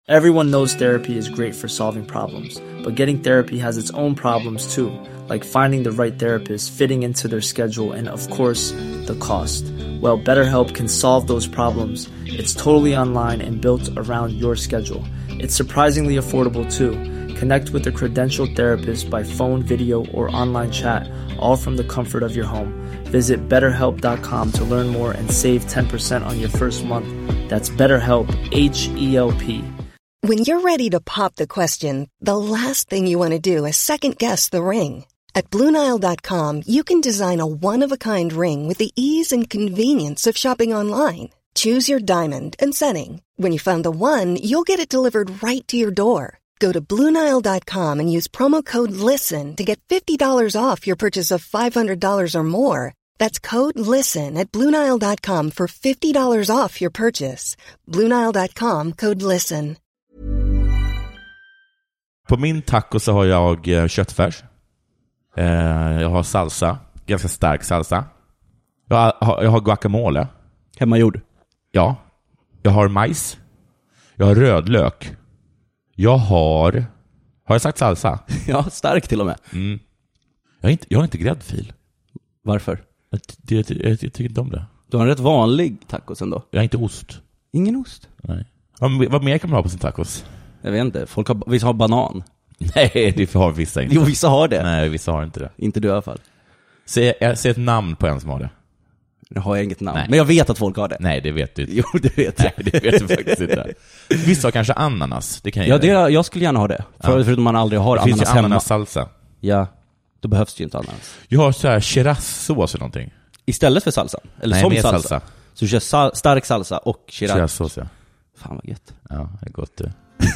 Everyone knows therapy is great for solving problems, but getting therapy has its own problems too, like finding the right therapist, fitting into their schedule, and of course, the cost. Well, BetterHelp can solve those problems. It's totally online and built around your schedule. It's surprisingly affordable too. Connect with a credentialed therapist by phone, video, or online chat, all from the comfort of your home. Visit BetterHelp.com to learn more and save 10% on your first month. That's BetterHelp, H-E-L-P. When you're ready to pop the question, the last thing you want to do is second-guess the ring. At BlueNile.com, you can design a one-of-a-kind ring with the ease and convenience of shopping online. Choose your diamond and setting. When you find the one, you'll get it delivered right to your door. Go to BlueNile.com and use promo code LISTEN to get $50 off your purchase of $500 or more. That's code LISTEN at BlueNile.com for $50 off your purchase. BlueNile.com, code LISTEN. På min taco så har jag köttfärs. Jag har salsa, ganska stark salsa. Jag har guacamole. Hemmagjord? Ja. Jag har majs. Jag har rödlök. Har jag sagt salsa? Ja, stark till och med. Mm. Jag har inte gräddfil. Varför? Jag tycker inte om det. Du har en rätt vanlig tacos ändå. Jag har inte ost. Ingen ost? Nej. Vad mer kan man ha på sin tacos? Jag vet inte. Vissa har banan. Nej, det har vissa inte. Jo, vissa har det. Nej, vissa har inte det. Inte du i alla fall. Säg ett namn på en som har det. Jag har inget namn. Nej. Men jag vet att folk har det. Nej, det vet du inte. Jo, det vet jag. Nej, det vet du faktiskt inte. Vissa har kanske ananas. Det kan jag skulle gärna ha det. Förutom man aldrig har ananas hemma. Det finns ju ananas-salsa. Ja, då behövs det ju inte ananas. Jag har så här chirassås eller någonting. Istället för salsa? Eller nej, som med salsa? Så du kör stark salsa och chirassås, ja. Fan vad gött. Ja, det är gott det.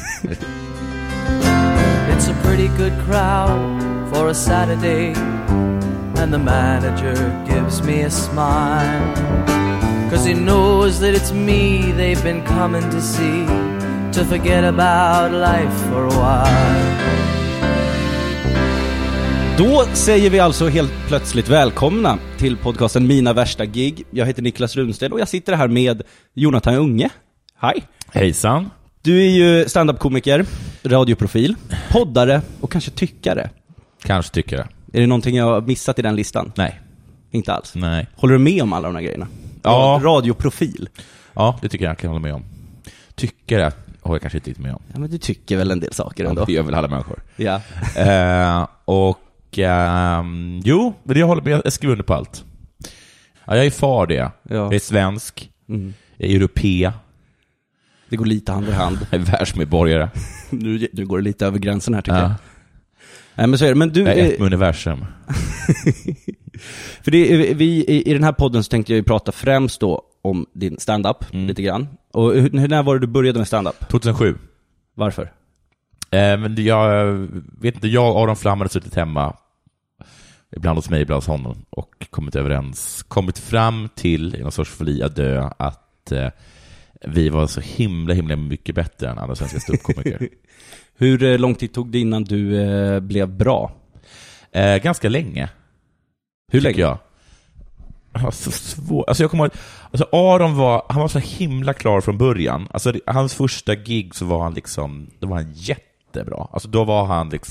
It's a pretty good crowd for a Saturday, and the manager gives me a smile, 'cause he knows that it's me they've been coming to see, to forget about life for a while. Då säger vi alltså helt plötsligt välkomna till podcasten Mina värsta gig. Jag heter Niklas Runstedt och jag sitter här med Jonathan Unge. Hej. Hejsan. Du är ju stand-up-komiker, radioprofil, poddare och kanske tyckare. Kanske tyckare. Är det någonting jag har missat i den listan? Nej. Inte alls? Nej. Håller du med om alla de här grejerna? Ja. Radioprofil? Ja, det tycker jag kan hålla med om. Tyckare håller jag kanske inte med om. Ja, men du tycker väl en del saker ändå? Ja, det gör väl alla människor. Ja. Jo, men jag håller med. Jag skriver under på allt. Ja, jag är far det. Ja. Jag är svensk. Mm. Jag är europé. Det går lite hand i hand. Jag är världsmedborgare. Nu går det lite över gränsen här tycker jag. Nej, men så är det. Men du jag är ett med universum. För i den här podden så tänkte jag ju prata främst då om din stand-up lite grann. Och när var det du började med stand-up? 2007. Varför? Men jag vet inte, jag och Aron Flam hade suttit hemma, ibland hos mig, ibland hos honom, och kommit fram till i någon sorts folia dö att vi var så himla mycket bättre än andra svenska ståuppkomiker. Hur lång tid tog det innan du blev bra? Ganska länge. Hur länge? Jag. Så svårt. Alltså jag kommer ihåg, alltså Aron var så himla klar från början. Alltså hans första gig så var han liksom, då var han jättebra. Alltså då var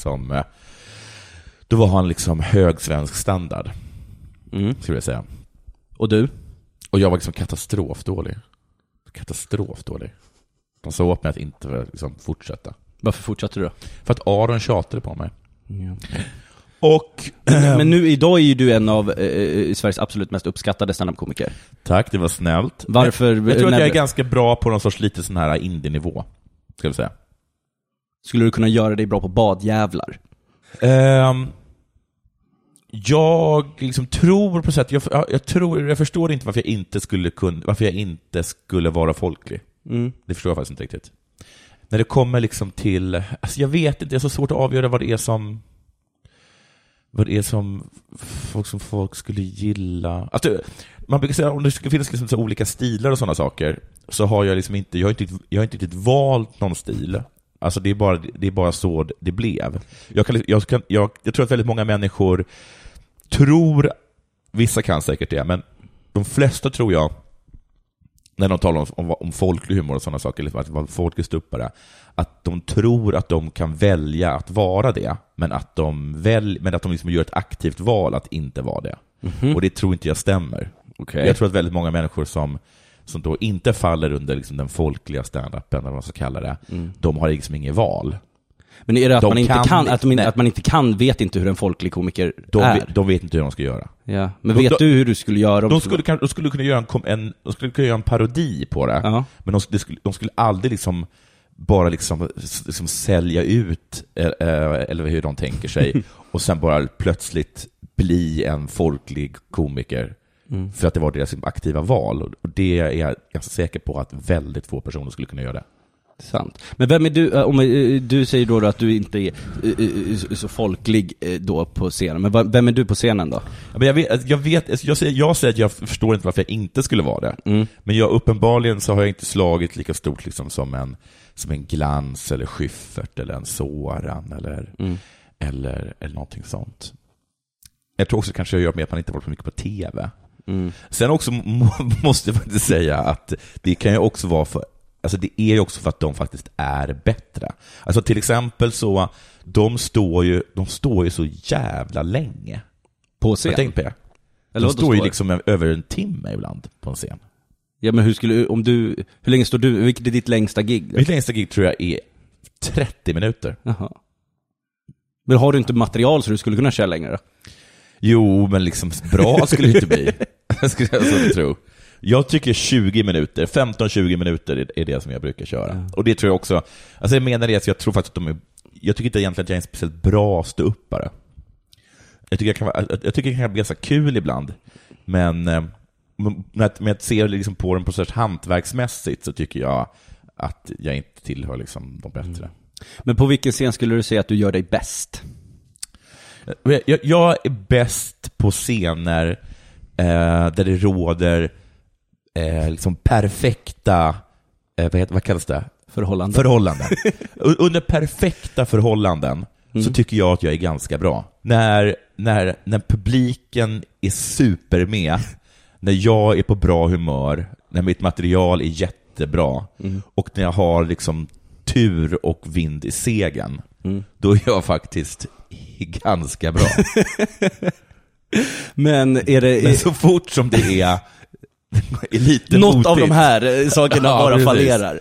han liksom hög svensk standard. Skulle jag säga. Och du? Och jag var liksom katastrofdålig. De sa åt mig att inte liksom fortsätta. Varför fortsatte du då? För att Aron tjatade på mig. Ja. Och men nu idag är ju du en av Sveriges absolut mest uppskattade stand-up-komiker. Tack, det var snällt. Varför? Jag tror att jag är ganska bra på någon sorts lite sån här indie-nivå, ska vi säga. Skulle du kunna göra dig bra på badjävlar? Jag liksom tror på sätt jag förstår inte varför jag inte skulle vara folklig. Det förstår jag faktiskt inte riktigt. När det kommer liksom till, alltså jag vet inte, det är så svårt att avgöra vad det är som folk skulle gilla. Alltså, man brukar säga om det skulle finnas liksom så olika stilar och sådana saker, så har jag liksom inte, jag har inte riktigt valt någon stil. Alltså det är bara så det blev. Jag tror att väldigt många människor vissa kan säkert det, men de flesta tror jag när de talar om folklig humor och sådana saker, liksom att vara folklig ståuppare, att de tror att de kan välja att vara det, men att de liksom gör ett aktivt val att inte vara det. Och det tror inte jag stämmer. Okay. Jag tror att väldigt många människor som då inte faller under liksom den folkliga stand-upen, eller vad man ska kalla det, de har liksom inget val. Men är det att man inte kan, vet inte hur en folklig komiker är? De vet inte hur de ska göra. Ja. Men vet du hur du skulle göra? De skulle kunna göra en parodi på det. Ja. Men de skulle aldrig liksom bara liksom sälja ut eller hur de tänker sig och sen bara plötsligt bli en folklig komiker för att det var deras aktiva val. Och det är jag ganska säker på att väldigt få personer skulle kunna göra det. Sant. Men vem är du, om du säger då att du inte är så folklig då på scenen, men vem är du på scenen då? Men jag säger att jag förstår inte varför jag inte skulle vara det. Men uppenbarligen så har jag inte slagit lika stort liksom som en Glans eller Schyffert eller en Soran eller någonting sånt. Jag tror också kanske jag gör med att man inte varit så mycket på tv. Sen också måste jag faktiskt säga att det kan ju också vara det är ju också för att de faktiskt är bättre. Alltså till exempel så de står ju så jävla länge på scen. Jag tänkte på det. De står ju liksom över en timme ibland på en scen. Ja, men hur länge står du? Vilket är ditt längsta gig? Mitt längsta gig tror jag är 30 minuter. Jaha. Men har du inte material så du skulle kunna köra längre då? Jo, men liksom bra skulle det inte bli. Skulle jag tro. Jag tycker 15-20 minuter är det som jag brukar köra. Ja. Och det tror jag också. Alltså jag menar det att jag tror faktiskt att jag tycker inte egentligen att jag är en speciellt bra ståuppare. Jag tycker det kan bli ganska kul ibland. Men när jag ser liksom på den på så hantverksmässigt så tycker jag att jag inte tillhör liksom de bättre. Men på vilken scen skulle du säga att du gör dig bäst? Jag är bäst på scener där det råder liksom perfekta vad kallas det? Förhållanden. Under perfekta förhållanden så tycker jag att jag är ganska bra. När publiken är super med, när jag är på bra humör, när mitt material är jättebra och när jag har liksom tur och vind i segern, då är jag faktiskt ganska bra. Men så fort som det är lite något motigt, av de här sakerna bara fallerar,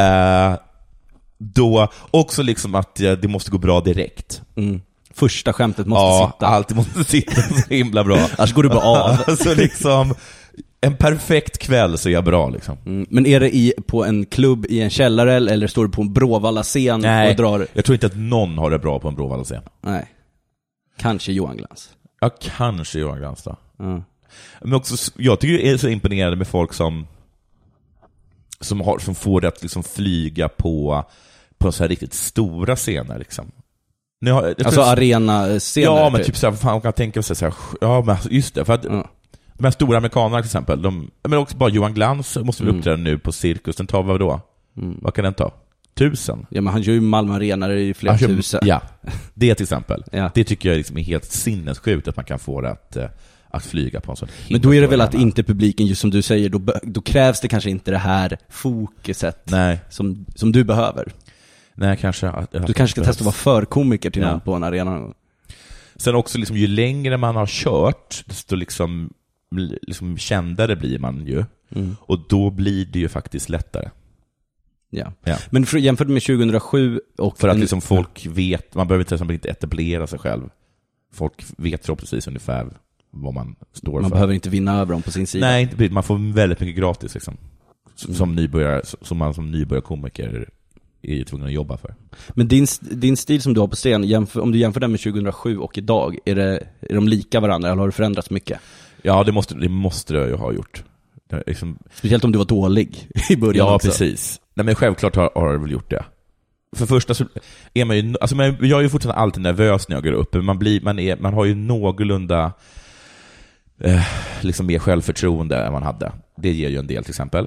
då också liksom att det måste gå bra direkt. Första skämtet måste sitta. Ja, allt måste sitta så himla bra. Annars går det bara av. Alltså liksom en perfekt kväll så är jag bra liksom. Men är det på en klubb i en källare eller står du på en Bråvalla-scen? Nej, och drar? Jag tror inte att någon har det bra på en Bråvalla-scen. Nej. Kanske Johan Glans. Ja, kanske Johan Glans då. Men också, jag tycker det är så imponerande med folk som får det att liksom flyga på så här riktigt stora scener liksom. Alltså arena-scener. Ja, men typ så här, man kan tänka sig så här, ja men just det, för att de här stora amerikanerna till exempel, men också bara Johan Glans måste vi uppträda nu på Cirkus, den tar vad då? Vad kan den ta? 1000? Ja, men han gör ju Malmö Arena i flera tusen. Ja, det till exempel. Ja. Det tycker jag liksom är helt sinnessjukt att man kan få det att flyga på en sån. Men då är det väl att inte publiken, just som du säger, då krävs det kanske inte det här fokuset som du behöver. Nej, kanske. Du kanske ska testa att vara förkomiker till någon på en arena. Sen också liksom, ju längre man har kört, desto liksom kändare blir man ju. Och då blir det ju faktiskt lättare. Ja. Men jämfört med 2007 och för att liksom folk vet, man behöver inte etablera sig själv. Folk vet så precis ungefär vad man står för. Man behöver inte vinna över dem på sin sida. Nej, man får väldigt mycket gratis liksom. Som nybörjarkomiker är ju tvungen att jobba för. Men din stil som du har på scen, om du jämför den med 2007 och idag, är de lika varandra eller har det förändrats mycket? Ja, det måste det ju ha gjort. Liksom... Speciellt om du var dålig i början. Ja, också. Precis. Nej, men självklart har det väl gjort det. För första så är man ju, alltså jag är ju fortfarande alltid nervös när jag går upp. Man har ju någorlunda liksom mer självförtroende än man hade. Det ger ju en del till exempel.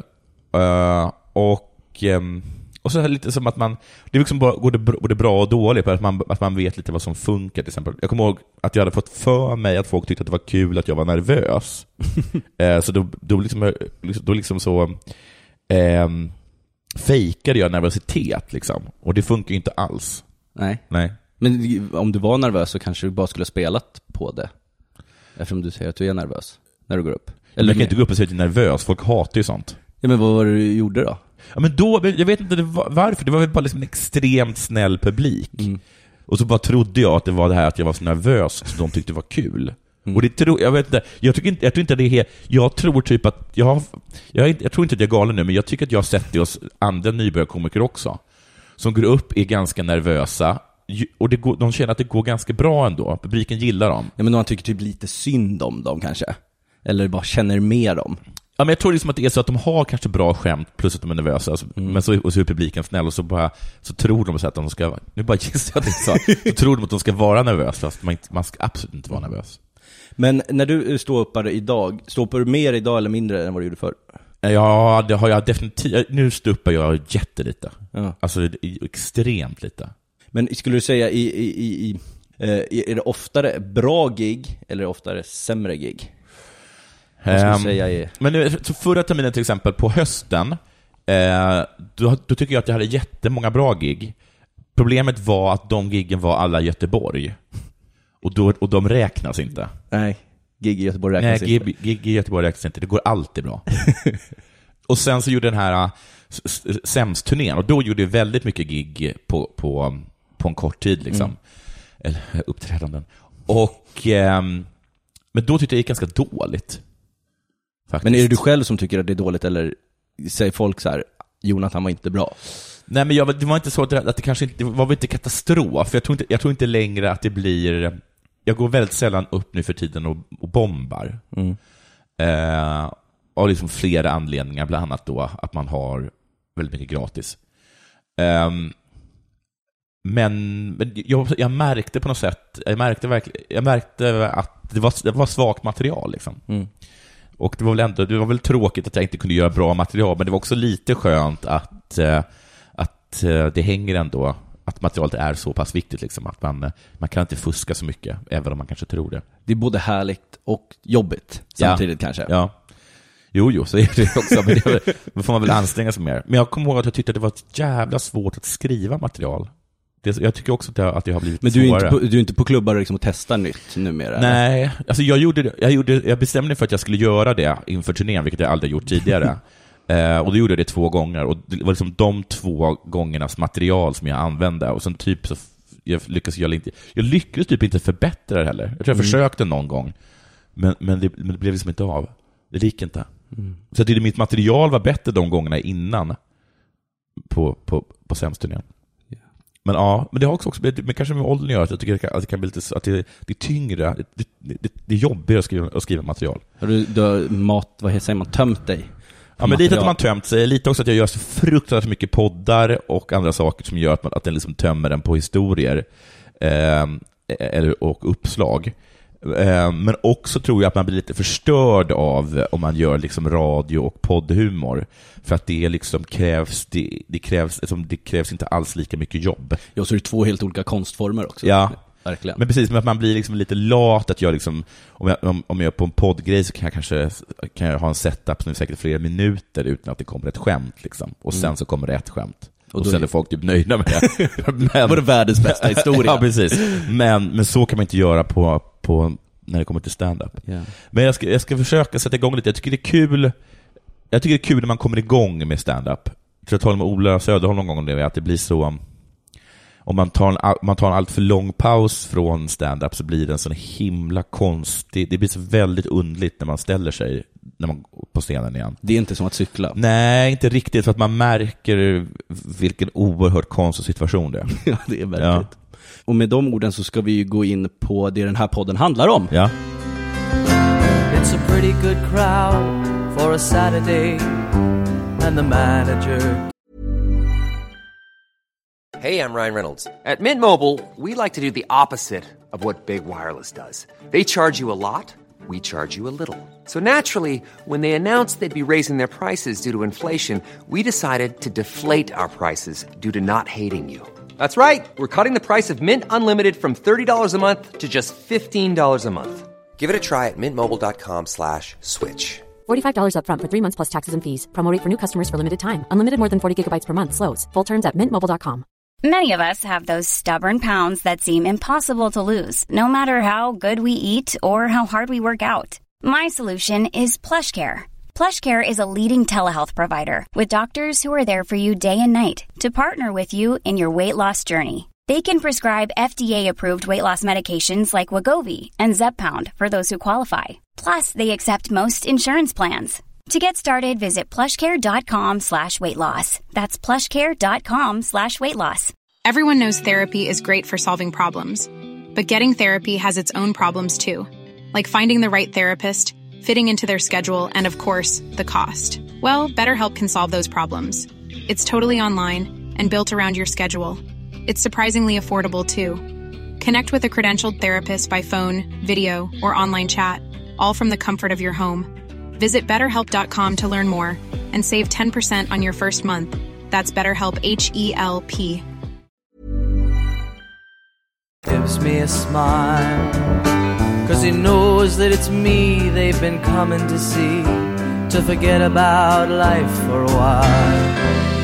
Och så här lite som att man, det är liksom både bra och dåligt, att man vet lite vad som funkar till exempel. Jag kommer ihåg att jag hade fått för mig att folk tyckte att det var kul att jag var nervös. Så då fejkade jag nervositet liksom. Och det funkar ju inte alls. Nej. Nej. Men om du var nervös så kanske du bara skulle ha spelat på det. Eftersom du säger att du är nervös när du går upp. Eller jag kan inte gå upp och säga att jag är nervös. Folk hatar ju sånt. Ja, men vad var det du gjorde då? Ja, men då, jag vet inte varför. Det var väl bara liksom en extremt snäll publik. Och så bara trodde jag att det var det här att jag var så nervös som de tyckte det var kul. Och det jag vet inte, jag tror inte det är jag tror typ att jag tror inte att jag är galen nu, men jag tycker att jag har sett det hos andra nybörjarkomiker också. Som går upp, är ganska nervösa och de känner att det går ganska bra ändå. Publiken gillar dem. Ja, men man tycker typ lite synd om dem kanske. Eller bara känner mer om. Ja, men jag tror liksom att det är så att de har kanske bra skämt plus att de är nervösa, alltså, men så är publiken snäll och så tror de att de ska, nu bara gissar jag att det är så tror de att de ska vara nervösa, fast man ska absolut inte vara nervös. Men när du ståuppar idag, ståuppar du mer idag eller mindre än vad du gjorde förr? Ja, det har jag definitivt. Nu ståuppar jag jättelite. Ja. Alltså extremt lite. Men skulle du säga är det oftare bra gig eller oftare sämre gig? Men nu, så förra terminen till exempel på hösten då tycker jag att jag hade jättemånga bra gig. Problemet var att de giggen var alla i Göteborg. Och de räknas inte. Nej, gig i Göteborg räknas inte. Nej, gig i Göteborg räknas inte. Det går alltid bra. Och sen så gjorde den här SEMS-turnén. Och då gjorde jag väldigt mycket gig på en kort tid liksom. Eller uppträdanden. Men då tyckte jag det gick ganska dåligt. Faktiskt. Men är det du själv som tycker att det är dåligt, eller säger folk så här, Jonathan var inte bra? Nej, men det var inte så att det kanske inte, det var väl inte katastrof. Jag tror inte längre att det blir. Jag går väldigt sällan upp nu för tiden och bombar. Av liksom flera anledningar, bland annat då att man har väldigt mycket gratis. Men jag märkte på något sätt, jag märkte att det var svagt material liksom. Och det var väl tråkigt att jag inte kunde göra bra material, men det var också lite skönt att det hänger ändå, att materialet är så pass viktigt liksom, att man kan inte fuska så mycket, även om man kanske tror det. Det är både härligt och jobbigt samtidigt kanske. Ja. Jo, så är det också, men det får man väl anstränga sig mer. Men jag kommer ihåg att jag tyckte att det var jävla svårt att skriva material. Jag tycker också att det har blivit svårare. Men du är inte på klubbar liksom och testar nytt numera? Nej, alltså jag bestämde mig för att jag skulle göra det inför turnén, vilket jag aldrig gjort tidigare. Och då gjorde jag det 2 gånger. Och det var liksom de 2 gångernas material som jag använde. Och sen typ så jag lyckades typ inte förbättra det heller. Jag tror jag försökte någon gång. Men det blev liksom inte av. Det gick inte. Så jag tyckte mitt material var bättre de gångerna innan på SEMS-turnén. Men ja, men det har också blivit, men kanske med åldern gör att jag tycker att det kan bli lite, att det är tyngre, det är jobbigare att skriva material. Har du säger man, tömt dig? Ja, men lite att man tömt sig, lite också att jag gör så fruktansvärt mycket poddar och andra saker som gör att den liksom tömmer den på historier och uppslag. Men också tror jag att man blir lite förstörd av om man gör liksom radio och poddhumor, för att det liksom det krävs inte alls lika mycket jobb. Ja, så är det 2 helt olika konstformer också. Ja, verkligen. Men precis, men att man blir liksom lite lat, att jag liksom, om jag är på en poddgrej så kan jag ha en setup som är säkert flera minuter utan att det kommer ett skämt liksom. Och sen så kommer det ett skämt. Och sen är folk typ nöjda med det. Det var det världens bästa historia. Ja, precis. Men så kan man inte göra på när det kommer till stand-up. Yeah. Men jag ska försöka sätta igång lite. Jag tycker det är kul när man kommer igång med stand-up. Jag talade med Ola Söderholm någon gång om det, att det blir så, om man tar en allt för lång paus från stand-up så blir det en sån himla konstig, det blir så väldigt underligt när man ställer sig på scenen igen. Det är inte som att cykla. Nej, inte riktigt, för att man märker vilken oerhört konstig situation det är. Ja, det är verkligt. Ja. Och med de orden så ska vi ju gå in på det den här podden handlar om. Ja. It's a pretty good crowd for a Saturday and the manager. Hey, I'm Ryan Reynolds. At Mint Mobile, we like to do the opposite of what Big Wireless does. They charge you a lot, we charge you a little. So naturally, when they announced they'd be raising their prices due to inflation, we decided to deflate our prices due to not hating you. That's right. We're cutting the price of Mint Unlimited from $30 a month to just $15 a month. Give it a try at mintmobile.com/switch. $45 up front for 3 months plus taxes and fees. Promo rate for new customers for limited time. Unlimited more than 40 gigabytes per month slows. Full terms at mintmobile.com. Many of us have those stubborn pounds that seem impossible to lose, no matter how good we eat or how hard we work out. My solution is PlushCare. PlushCare is a leading telehealth provider with doctors who are there for you day and night to partner with you in your weight loss journey. They can prescribe FDA-approved weight loss medications like Wegovy and Zepbound for those who qualify. Plus, they accept most insurance plans. To get started, visit plushcare.com/weightloss. That's plushcare.com/weightloss. Everyone knows therapy is great for solving problems, but getting therapy has its own problems too, like finding the right therapist, fitting into their schedule, and of course, the cost. Well, BetterHelp can solve those problems. It's totally online and built around your schedule. It's surprisingly affordable too. Connect with a credentialed therapist by phone, video, or online chat, all from the comfort of your home. Visit BetterHelp.com to learn more and save 10% on your first month. That's BetterHelp, H-E-L-P. Gives me a smile, 'cause he knows that it's me they've been coming to see, to forget about life for a while.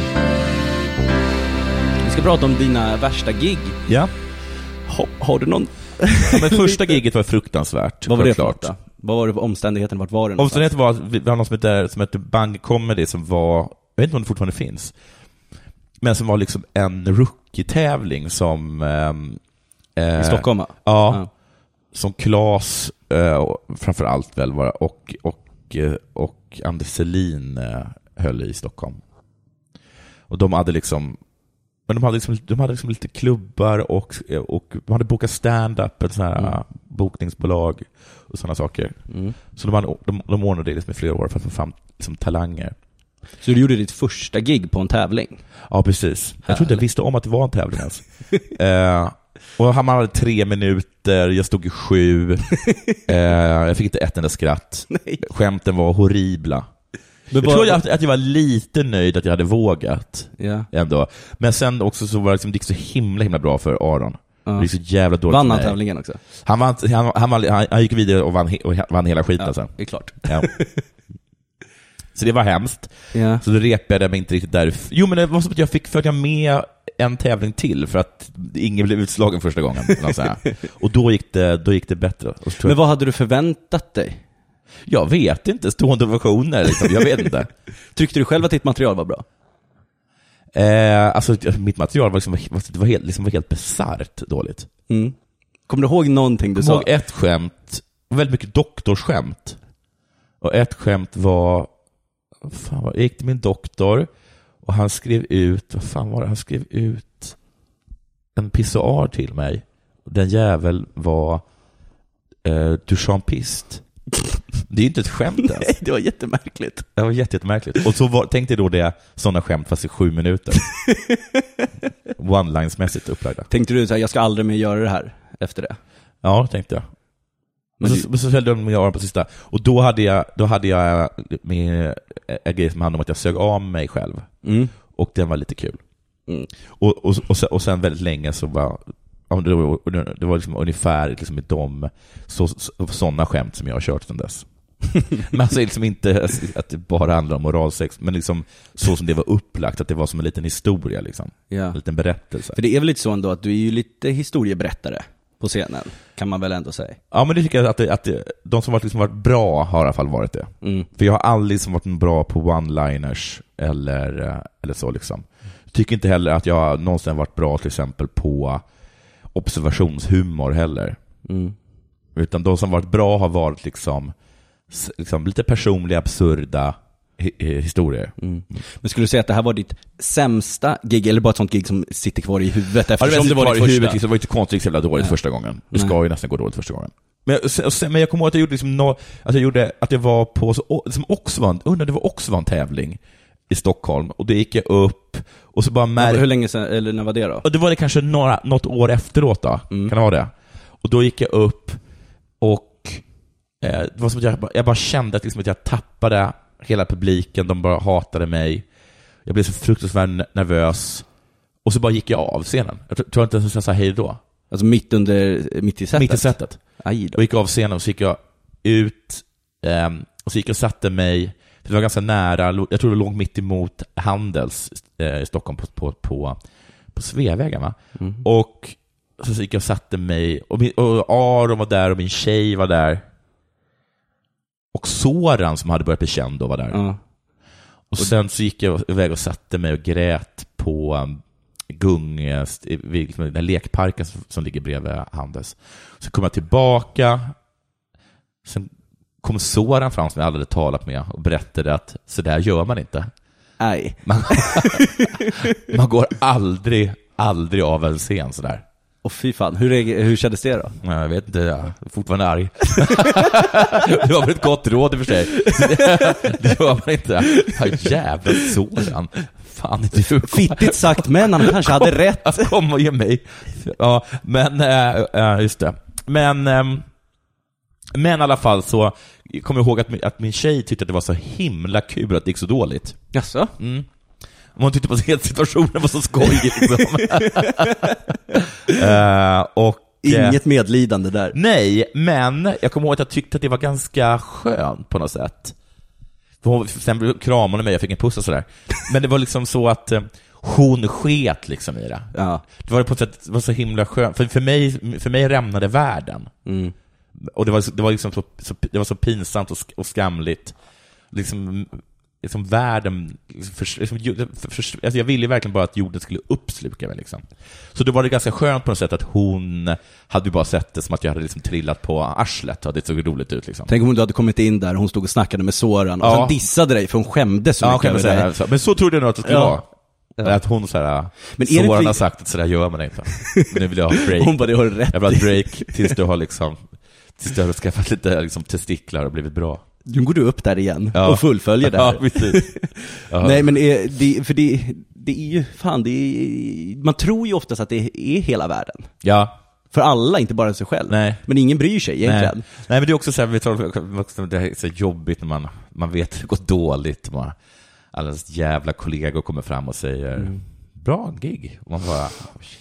Vi ska prata om dina värsta gig. Ja. Har du någon? Men första giget var fruktansvärt. Vad var det för något då? Vad var det för omständigheten? Vart var det? Omständigheten var att vi har något som heter Bang Comedy, som var, jag vet inte om det fortfarande finns, men som var liksom en rookie-tävling som i Stockholm? Ja. Som Claes framförallt väl var, och Anders Selin höll i Stockholm. Och de hade liksom, men de hade liksom lite klubbar och de hade bokat stand-up, ett sån här bokningsbolag och sådana saker. Så de ordnade det liksom i flera år för att få fram liksom talanger. Så du gjorde ditt första gig på en tävling? Ja, precis. Jag tror inte jag visste om att det var en tävling ens. Och han hade 3 minuter, jag stod i 7. Jag fick inte ett enda skratt. Nej. Skämten var horribla. Jag tror att jag var lite nöjd att jag hade vågat ändå. Men sen också så var det liksom, det gick så himla bra för Aron. Det gick så jävla dåligt. Vann han tävlingen också? Han gick vidare och vann hela skiten sen. Det är klart. Ja. Så det var hemskt. Ja. Så då repade jag mig inte riktigt där. Jo, men det var som att jag fick följa med en tävling till för att ingen blev utslagen första gången. Och då gick det bättre. Men vad hade du förväntat dig? Jag vet inte, stående ovationer liksom. Jag vet inte. Tyckte du själv att ditt material var bra? Alltså mitt material var helt bisarrt dåligt. Kommer du ihåg någonting du sa? Jag ett skämt, väldigt mycket doktorskämt. Och ett skämt var, jag gick till min doktor och han skrev ut, han skrev ut en pissoar till mig. Den jävel var Duchampist. Det är ju inte ett skämt ens. Nej, det var jättemärkligt. Det var jättemärkligt. Och så tänkte jag då det sådana skämt fast i 7 minuter. One-linesmässigt upplagda. Tänkte du så här, jag ska aldrig mer göra det här efter det? Ja, tänkte jag. Men så följde de med öron på sista. Och då hade jag med en grej som handlade om att jag sög av mig själv. Och den var lite kul. Och sen väldigt länge så var det var liksom ungefär liksom med de sådana skämt som jag har kört sedan dess. Men alltså liksom inte att det bara handlar om moralsex, men liksom så som det var upplagt, att det var som en liten historia liksom. En liten berättelse. För det är väl lite så ändå att du är ju lite historieberättare på scenen, kan man väl ändå säga. Ja, men det tycker jag att de som varit bra har i alla fall varit det. För jag har aldrig som varit bra på one-liners eller så liksom. Jag tycker inte heller att jag någonsin varit bra till exempel på observationshumor heller. Utan de som varit bra har varit liksom lite personliga, absurda historier. Men skulle du säga att det här var ditt sämsta gig, eller bara ett sånt gig som sitter kvar i huvudet eftersom det var ditt första? Huvudet, det var inte konstigt jävla dåligt första gången. Det ska ju nästan gå dåligt första gången. Men jag kommer ihåg att jag gjorde liksom att jag var på som också var en tävling i Stockholm, och det gick jag upp och så bara hur länge sedan, eller när var det då? Och det var det kanske något år efteråt då. Kan det vara det? Och då gick jag upp och det var som att jag bara kände att, liksom, att jag tappade hela publiken, de bara hatade mig. Jag blev så fruktansvärt nervös. Och så bara gick jag av scenen. Jag tror inte ens jag sa hej då. Alltså mitt i sättet? Mitt i sättet. Och gick av scenen och så gick jag ut Och så gick jag och satte mig, för det var ganska nära, jag tror det låg mitt emot Handels i Stockholm på Sveavägen, va? Och så gick jag och satte mig, och Aron var där och min tjej var där. Och Soran som hade börjat bli känd då var där. Och sen så gick jag iväg och satte mig och grät på vid den lekparken som ligger bredvid Handels. Så kom jag tillbaka. Sen kom Soran fram som jag aldrig talat med och berättade att så där gör man inte. Nej. Man går aldrig av en scen sådär. Och fy fan, hur kändes det då? Jag vet inte, jag är fortfarande arg. Det var väl ett gott råd i och för sig. Det var man inte. Jävla Soran. Fan, inte du. Fittigt sagt, men han kanske hade rätt. Kom och ge mig. Ja, men just det. Men i alla fall så kommer jag ihåg att min tjej tyckte att det var så himla kul att det gick så dåligt. Jaså? Man tyckte på hela situationen var så skojig liksom. Och inget medlidande där. Nej, men jag kommer ihåg att jag tyckte att det var ganska skönt på något sätt. Sen kramade hon mig, jag fick en puss och sådär. Men det var liksom så att hon sket liksom i det. Ja. Det var på ett sätt, det var så himla skönt. För mig rämnade världen. Och det var liksom det var så pinsamt och skamligt. Liksom världen alltså jag ville verkligen bara att jorden skulle uppsluka mig liksom. Så då var det ganska skönt på något sätt att hon hade bara sett det som att jag hade liksom trillat på arslet och det såg roligt ut liksom. Tänk om du hade kommit in där och hon stod och snackade med Soran och sen dissade dig för hon skämdes så mycket över dig. Men så trodde jag nog att det skulle vara. Att hon såhär, men Soran har sagt att sådär gör man inte. Nu vill jag ha break. Hon bara, det har du rätt. Jag vill ha break tills du har skaffat lite liksom testiklar och blivit bra. Nu går du upp där igen och fullföljer det här. Ja, precis. Nej, men det är ju fan, man tror ju oftast att det är hela världen. Ja. För alla, inte bara sig själv. Nej. Men ingen bryr sig egentligen. Nej, men det är också så här, det är så jobbigt när man vet att det går dåligt. Alla jävla kollegor kommer fram och säger bra gig. Och man bara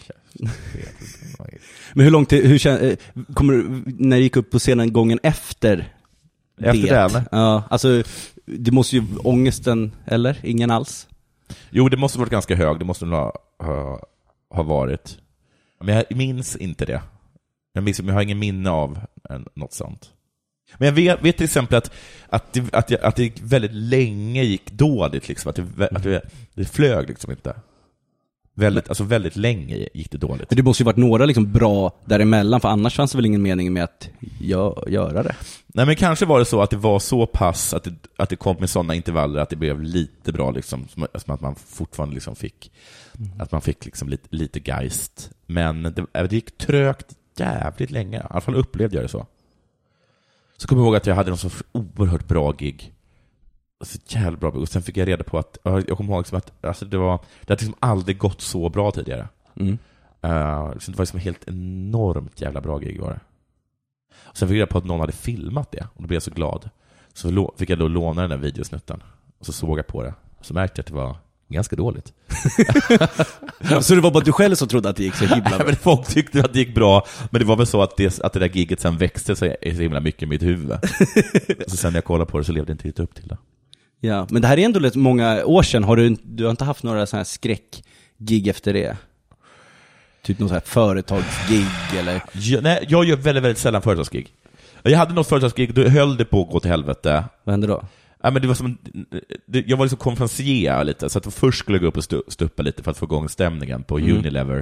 Men hur långt kommer du, när du gick upp på scenen gången efter det? Ja, alltså det måste ju ångesten, eller? Ingen alls? Jo, det måste varit ganska hög. Det måste nog ha varit. Men jag minns inte det. Jag har ingen minne av något sånt. Men jag vet till exempel att det väldigt länge gick dåligt liksom, att det flög liksom inte. Väldigt länge gick det dåligt. Men det måste ju varit några liksom bra däremellan, för annars fanns det väl ingen mening med att göra det. Nej, men kanske var det så att det var så pass att det kom med sådana intervaller att det blev lite bra liksom, som att man fortfarande liksom fick att man fick liksom lite geist. Men det gick trögt jävligt länge. I alla fall upplevde jag det så. Så kommer jag ihåg att jag hade någon så oerhört bra gig. Så jävla bra. Och sen fick jag reda på att jag kommer ihåg liksom att alltså det hade liksom aldrig gått så bra tidigare. Det var liksom helt enormt jävla bra gig var det. Och sen fick jag reda på att någon hade filmat det. Och då blev jag så glad. Så fick jag då låna den där videosnutten. Och så såg jag på det. Och så märkte jag att det var ganska dåligt. Så det var bara du själv som trodde att det gick så himla bra? Men folk tyckte att det gick bra. Men det var väl så att det där giget sen växte så himla mycket i mitt huvud. Så sen när jag kollade på det så levde det inte riktigt upp till det. Ja, men det här är ändå lite många år sedan. Du har inte haft några sådana här skräckgig efter det? Typ någon sån här företagsgig eller? Nej, jag gör väldigt, väldigt sällan företagsgig. Jag hade något företagsgig, då höll det på att gå till helvete. Vad hände då? Ja, men det var som jag var liksom konferencier lite, så att först skulle jag gå upp och stuppa lite för att få igång stämningen på Unilever,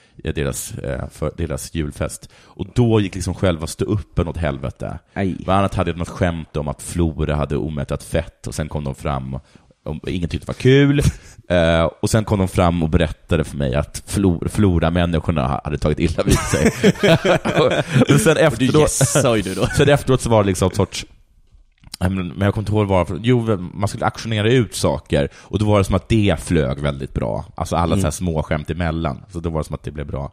deras julfest. Och då gick liksom själva stå-uppen åt helvete. Bland annat hade jag något skämt om att Flora hade omättat fett, och sen kom de fram och ingen tyckte det var kul. Och sen kom de fram och berättade för mig att Flora-människorna hade tagit illa vid sig. Och sen efteråt så var det liksom sorts, men jag kommer inte ihåg vad man skulle aktionera ut saker, och då var det som att det flög väldigt bra. Alltså alla så här små skämt emellan. Så då var det som att det blev bra.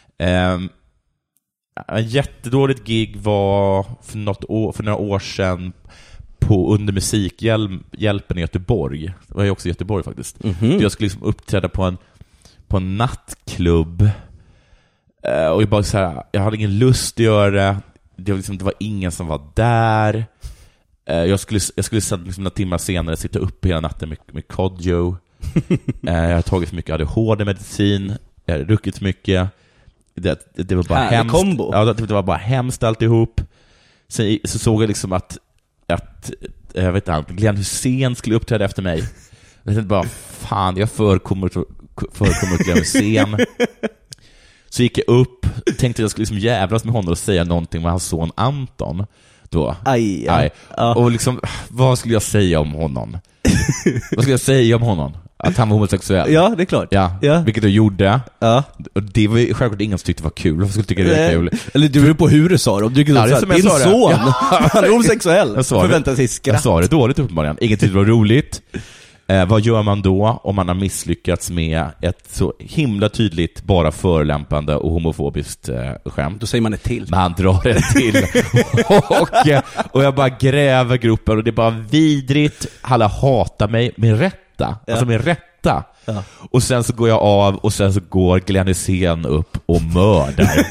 En jättedåligt gig var för några år sedan under Musikhjälpen i Göteborg. Det var ju också i Göteborg faktiskt. Jag skulle liksom uppträda på en nattklubb. Och jag bara så här, jag hade ingen lust att göra det. Det var ingen som var där. Jag skulle liksom några timmar senare sitta upp hela natten med Kodjo. Jag har tagit för mycket ADHD-medicin. Jag har druckit mycket. Det var bara hemskt. Kombo. Ja, det var bara hemskt alltihop. Sen så såg jag liksom att jag vet inte, Glenn Hysén skulle uppträda efter mig. Jag tänkte bara, fan, jag förekommer Glenn Hysén. Så gick jag upp, tänkte jag skulle liksom jävlas med honom och säga någonting med hans son Anton. Då. Aj. Och liksom, vad skulle jag säga om honom? Vad skulle jag säga om honom? Att han var homosexuell. Ja, det är klart. Ja. Vilket du gjorde. Ja. Och det var ju självklart ingen som tyckte det var kul. Varför skulle tycka det var kul? Eller du beror på hur du sa det. Om du kunde säga din son, han är homosexuell. Förväntar sig skratt. Jag sa det dåligt uppenbarligen. Ingen tyckte det var roligt. Vad gör man då om man har misslyckats med ett så himla tydligt bara förolämpande och homofobiskt skämt? Då säger man ett till. Man drar ett till. och jag bara gräver gruppen och det är bara vidrigt. Alla hatar mig med rätta. Alltså med rätta. Ja. Och sen så går jag av och sen så går Glenn Hysén upp och mördar.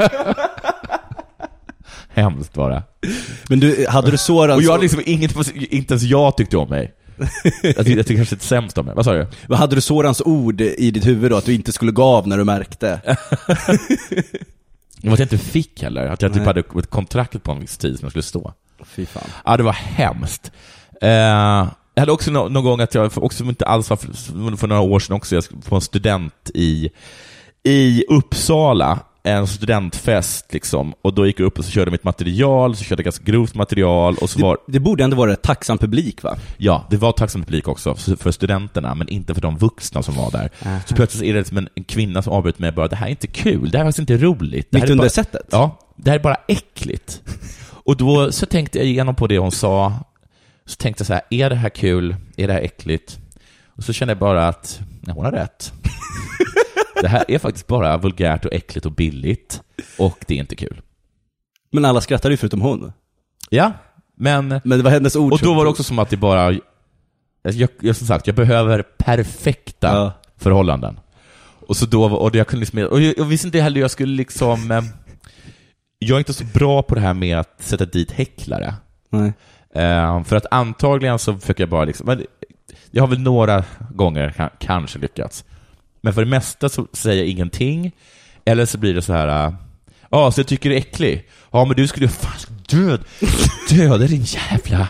Hemskt bara. Men du, hade du såran... Och jag liksom, inte ens jag tyckte om mig. Jag tycker kanske inte sämst om mig. Vad sa du? Vad hade du sårans ord i ditt huvud då? Att du inte skulle gå av när du märkte? Det var att jag inte fick heller. Att jag typ hade ett kontrakt på en viss tid som jag skulle stå. Fy fan. Ja, det var hemskt. Jag hade också någon gång att jag också inte alls var för några år sedan också. Jag skulle få en student i Uppsala. En studentfest liksom. Och då gick jag upp och så körde mitt material. Så körde jag ganska grovt material och så det borde ändå vara ett tacksam publik, va? Ja, det var tacksam publik också för studenterna, men inte för de vuxna som var där. Så plötsligt är det som en kvinna som avbryter mig bara, det här är inte kul, det här är faktiskt inte roligt. Mitt under sättet? Ja, det här är bara äckligt. Och då så tänkte jag igenom på det hon sa. Så tänkte jag så här, är det här kul? Är det här äckligt? Och så kände jag bara att hon har rätt. Det här är faktiskt bara vulgärt och äckligt och billigt. Och det är inte kul. Men alla skrattar ju förutom hon. Ja, men det var hennes ord. Och då var det också som att det bara... Jag som sagt, jag behöver perfekta förhållanden. Och så då... Och jag kunde liksom... Och jag visste inte heller jag skulle liksom... Jag är inte så bra på det här med att sätta dit häcklare. Nej. För att antagligen så försöker jag bara liksom... Jag har väl några gånger kanske lyckats. Men för det mesta så säger jag ingenting. Eller så blir det så här... så jag tycker det är äcklig. Ja, men du skulle ju fan döda din jävla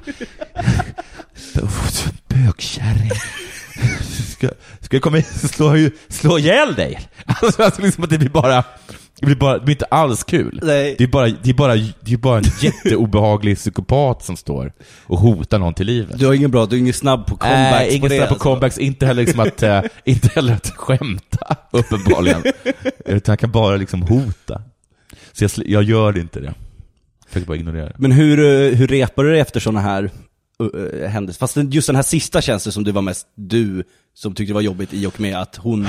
bögkärring. Ska jag komma slå ihjäl dig? Alltså liksom att det blir inte alls kul. Nej. Det är bara en jätteobehaglig psykopat som står och hotar någon till livet. Du är ingen snabb på comebacks. Ingen snabb på comebacks, inte heller liksom att skämta uppenbarligen. Utan jag kan bara liksom hota. Så jag gör inte det. Jag försöker bara ignorera det. Men hur repar du dig efter såna här händelser? Fast just den här sista känns som det var mest du som tyckte det var jobbigt i och med att hon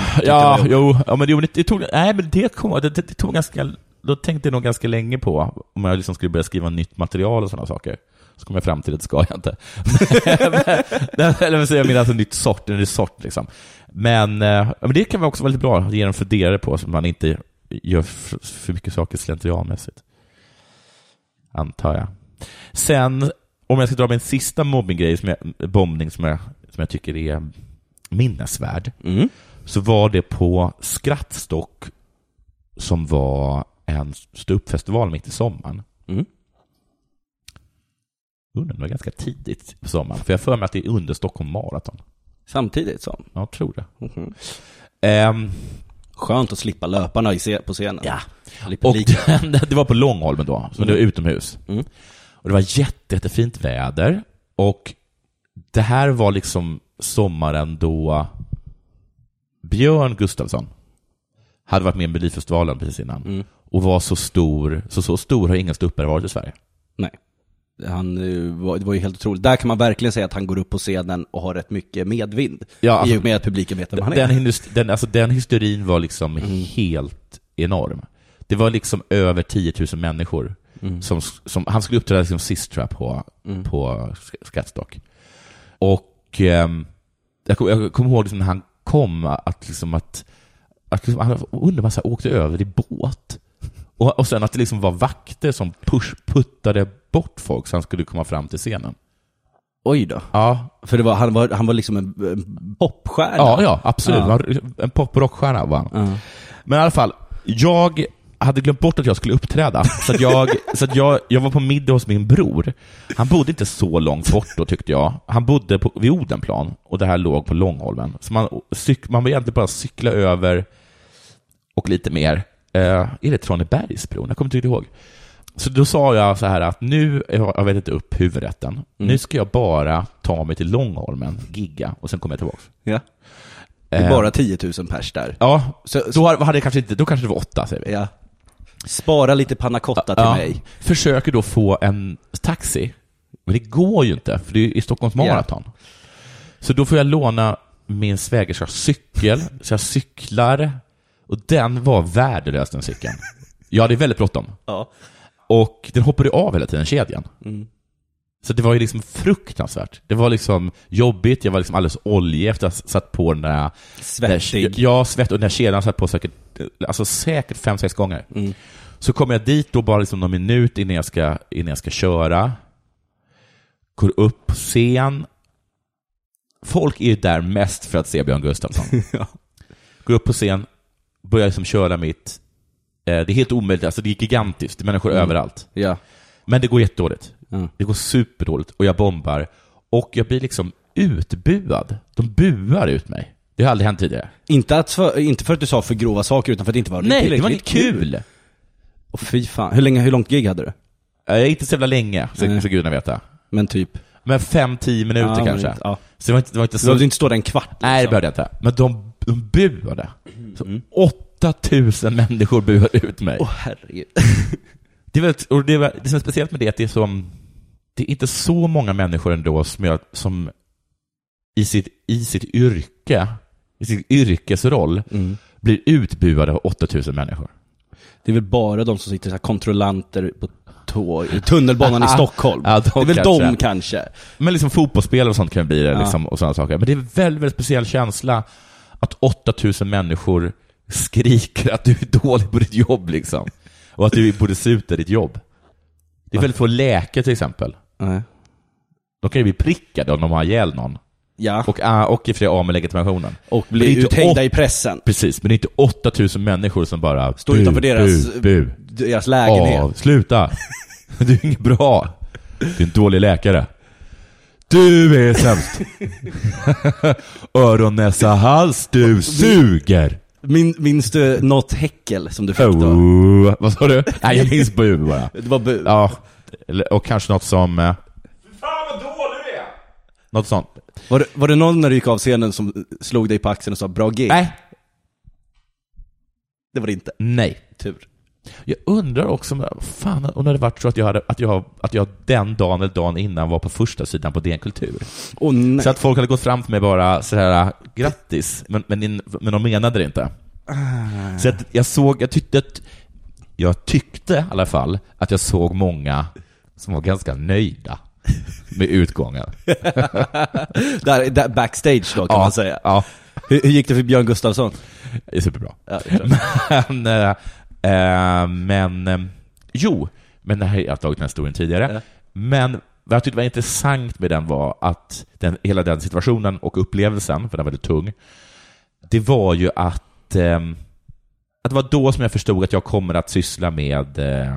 det tog ganska... Då tänkte jag nog ganska länge på om jag liksom skulle börja skriva nytt material och sådana saker. Så kom jag fram till att det ska jag inte. Eller vad säger jag, menar alltså ny sort liksom. Men det kan vara också väldigt bra att ge en funderare på så att man inte gör för mycket saker slentrianmässigt. Antar jag. Sen, om jag ska dra med en sista mobbinggrej bombning som jag tycker är minnesvärd, så var det på Skrattstock som var en ståuppfestival mitt i sommaren. Det var ganska tidigt på sommaren, för jag för mig att det är under Stockholm Marathon. Samtidigt som? Ja, tror det. Skönt att slippa löparna på scenen. Ja. Och det var på Långholmen då, så det var utomhus. Och det var jättefint väder. Och det här var liksom sommaren då Björn Gustafsson hade varit med i Melodifestivalen precis innan. Och var så stor har ingen ståuppare varit i Sverige. Nej. Det var ju helt otroligt. Där kan man verkligen säga att han går upp på scenen och har rätt mycket medvind. Ja, alltså, i och med att publiken vet vem han är. Den hysterin var liksom helt enorm. Det var liksom över 10 000 människor som han skulle uppträda liksom sist, tror jag, på Skrattstock. Och jag kommer ihåg liksom när han kom att han undrar man så här, åkte över i båt. Och sen att det liksom var vakter som puttade bort folk så han skulle komma fram till scenen. Oj då. Ja. För han var liksom en popstjärna. Ja, absolut. Ja. En pop-rockstjärna var han. Ja. Men i alla fall, jag hade glömt bort att jag skulle uppträda. Så att jag var på middag hos min bror. Han bodde inte så långt bort då, tyckte jag. Han bodde vid Odenplan och det här låg på Långholmen. Så man var egentligen bara cykla över och lite mer. Är det Tranebergsbron? Jag kommer inte ihåg. Så då sa jag så här att nu har jag vetat upp huvudrätten. Nu ska jag bara ta mig till Långholmen, gigga och sen kommer jag tillbaka. Ja. Det är bara 10 000 pers där. Ja, då hade jag då kanske det var 8, säger vi. Ja. Spara lite panna cotta till mig. Försöker då få en taxi. Men det går ju inte, för det är i Stockholms maraton. Så då får jag låna min svägerskas cykel. Så jag cyklar. Och den var värdelös, den cykeln. Ja, det är väldigt bråttom. Ja. Och den hoppade av hela tiden, kedjan. Så det var ju liksom fruktansvärt. Det var liksom jobbigt. Jag var liksom alldeles oljig efter att ha satt på den där... Svettig. Ja, svett. Och den där kedjan satt på säkert 5-6 gånger. Så kommer jag dit då bara liksom någon minut innan jag ska köra. Går upp på scen. Folk är ju där mest för att se Björn Gustafsson. Ja. Går upp på scen. Börjar liksom köra mitt... Det är helt omöjligt. Alltså det är gigantiskt. Det är människor överallt. Ja. Men det går jättedåligt. Det går superdåligt. Och jag bombar. Och jag blir liksom utbuad. De buar ut mig. Det har aldrig hänt tidigare. Inte för att du sa för grova saker, utan för att det inte var Nej, det var inte kul. Och fy fan. Hur långt gig hade du? Inte så jävla länge, så gudarna veta. Men typ? Men 5-10 minuter kanske. Ja. Så det var inte så... Du behövde inte stå där en kvart. Liksom. Nej, det behövde jag inte. Men de buade. Så 8000 människor buade ut mig. Herregud. Det som är speciellt med det är att det är inte så många människor ändå som i sitt yrke, i sin yrkesroll blir utbuade av 8000 människor. Det är väl bara de som sitter så här kontrollanter på tunnelbanan i Stockholm. Ja, det är väl kanske. de kanske. Men liksom fotbollsspelare och sånt kan bli det liksom, och sådana saker. Men det är en väldigt, väldigt speciell känsla att 8000 människor skriker att du är dålig på ditt jobb liksom. Och att du borde sluta ditt jobb. Det är väldigt få läkare till exempel. De kan ju bli prickade om de har ihjäl någon. Ja. Och i flera av med legitimationen. Och bli uthängda i pressen. Precis, men det är inte 8000 människor som bara står utanför deras lägenhet. Sluta. Du är inget bra. Du är en dålig läkare. Du är sämst. Öron, näsa, hals. Du suger. Minns du något häckel som du fick då? Vad sa du? Nej, jag minns bu bara. Det var bu. Ja, och kanske något som... Fan vad dålig du är! Något sånt. Var det någon när du gick av scenen som slog dig på axeln och sa bra gig? Nej. Det var det inte. Nej. Tur. Jag undrar också, fan, om det hade varit så att jag den dagen eller dagen innan var på första sidan på DN Kultur. Så att folk hade gått fram till mig bara så här, grattis, men de menade det inte. Så att jag tyckte i alla fall att jag såg många som var ganska nöjda med utgången. där backstage då kan man säga. Ja. Hur gick det för Björn Gustafsson? Det är superbra. Ja, men det här jag har tagit den här historien tidigare. Men vad jag tyckte var intressant med den var att hela den situationen och upplevelsen, för den var väldigt tung, det var ju att det var då som jag förstod att jag kommer att syssla med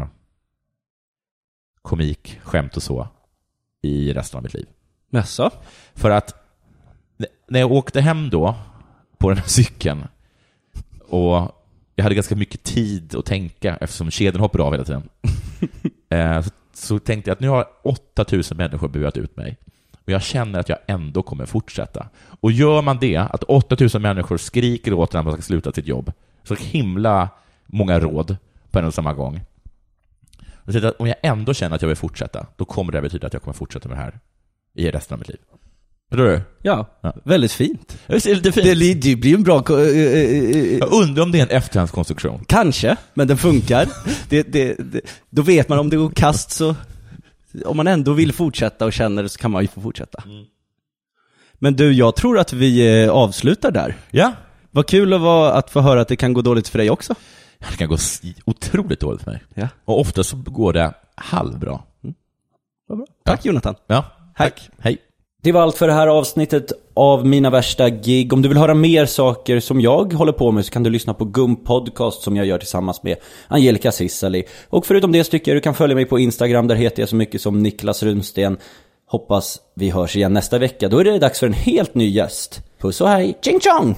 komik, skämt och så i resten av mitt liv. Jaså? För att när jag åkte hem då på den här cykeln och jag hade ganska mycket tid att tänka eftersom kedjan hoppade av hela tiden. Så tänkte jag att nu har 8000 människor buat ut mig. Och jag känner att jag ändå kommer fortsätta. Och gör man det, att 8000 människor skriker åt när man ska sluta sitt jobb, så himla många råd på en och samma gång. Så att om jag ändå känner att jag vill fortsätta, då kommer det betyda att jag kommer fortsätta med det här i resten av mitt liv. Förstår du? Ja, väldigt fint. Det är lite fint. Det blir en bra... Jag undrar om det är en efterhandskonstruktion. Kanske, men den funkar. Då vet man om det går kast, så om man ändå vill fortsätta och känner det, så kan man ju få fortsätta. Men du, jag tror att vi avslutar där. Ja. Vad kul att få höra att det kan gå dåligt för dig också. Det kan gå otroligt dåligt för mig. Ja. Och ofta så går det halvbra. Vad bra. Tack Jonathan. Ja. Tack. Hej. Det var allt för det här avsnittet av Mina värsta gig. Om du vill höra mer saker som jag håller på med så kan du lyssna på Gum Podcast som jag gör tillsammans med Angelica Cissali. Och förutom det tycker jag du kan följa mig på Instagram. Där heter jag så mycket som Niklas Runsten. Hoppas vi hörs igen nästa vecka. Då är det dags för en helt ny gäst. Puss och hej, ching chong!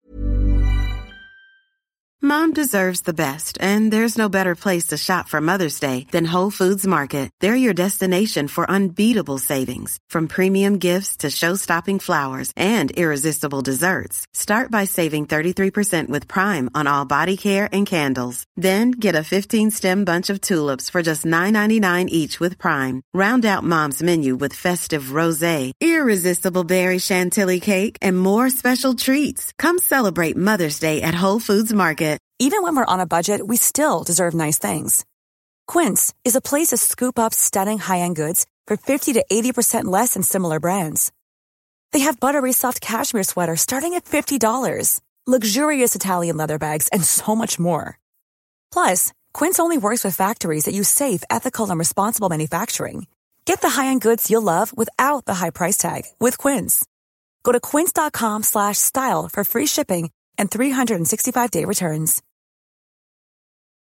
Mom deserves the best, and there's no better place to shop for Mother's Day than Whole Foods Market. They're your destination for unbeatable savings, from premium gifts to show-stopping flowers and irresistible desserts. Start by saving 33% with Prime on all body care and candles. Then get a 15-stem bunch of tulips for just $9.99 each with Prime. Round out Mom's menu with festive rosé, irresistible berry chantilly cake, and more special treats. Come celebrate Mother's Day at Whole Foods Market. Even when we're on a budget, we still deserve nice things. Quince is a place to scoop up stunning high-end goods for 50 to 80% less than similar brands. They have buttery soft cashmere sweaters starting at $50, luxurious Italian leather bags, and so much more. Plus, Quince only works with factories that use safe, ethical, and responsible manufacturing. Get the high-end goods you'll love without the high price tag with Quince. Go to quince.com/style for free shipping and 365-day returns.